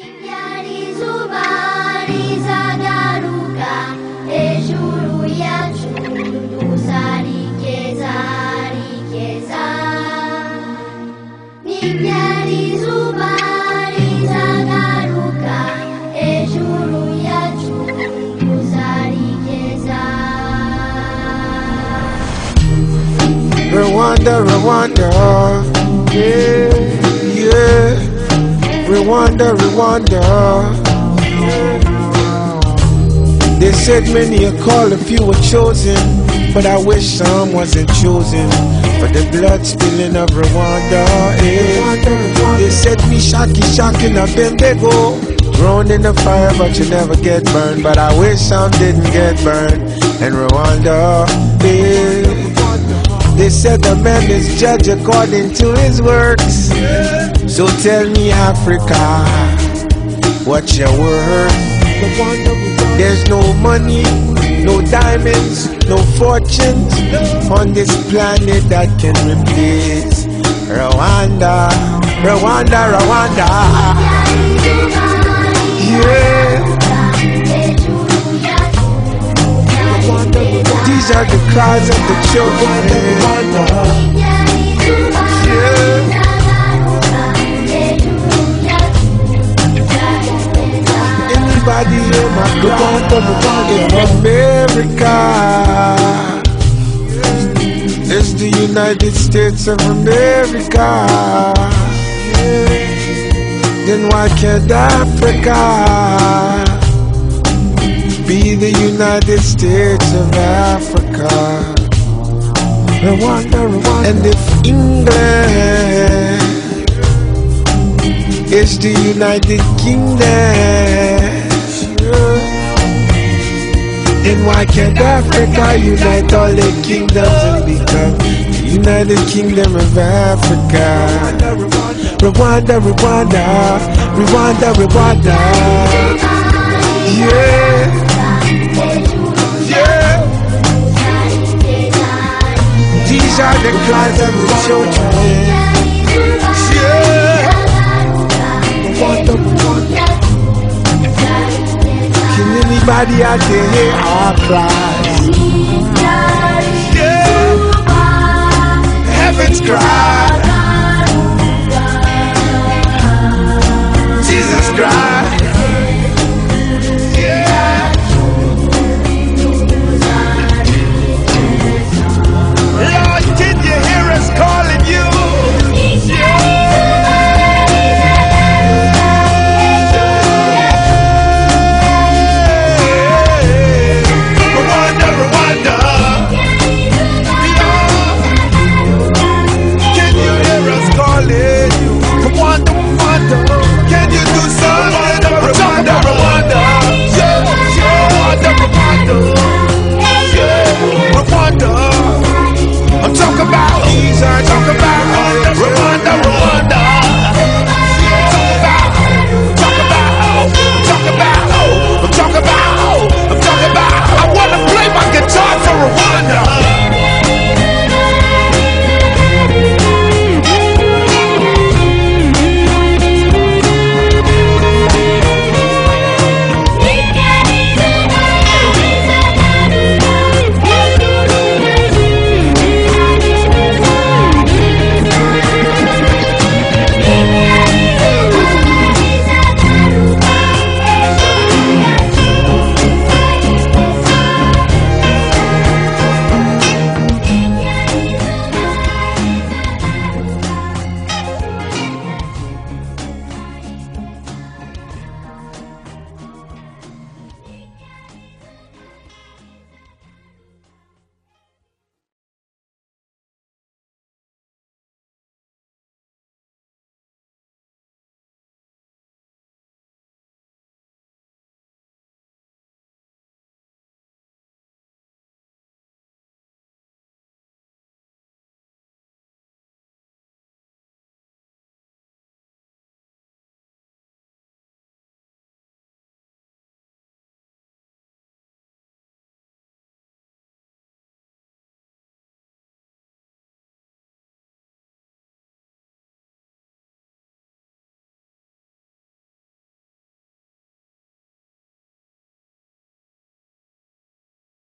Rwanda, Rwanda, yeah, yeah. Rwanda, Rwanda, yeah. They said many are called, a few were chosen, but I wish some wasn't chosen for the blood spilling of Rwanda, yeah. They said me shocky, shocking up them they go. Thrown in the fire, but you never get burned. But I wish some didn't get burned in Rwanda, yeah. They said the man is judged according to his works. So tell me, Africa, what's your worth? There's no money, no diamonds, no fortunes on this planet that can replace Rwanda, Rwanda, Rwanda. Yeah. These are the cries of the children. Yeah. Anybody in my cry in America? It's the United States of America. Then why can't Africa be the United States of Africa? Rwanda, Rwanda. And if England is the United Kingdom, then why can't Africa unite all the kingdoms and become the United Kingdom of Africa? Rwanda, Rwanda, Rwanda, Rwanda. Yeah. Yeah. These are the cries of the children. Yeah. Rwanda, Rwanda. Can anybody out there hear our cries? Yeah. Heaven's cry.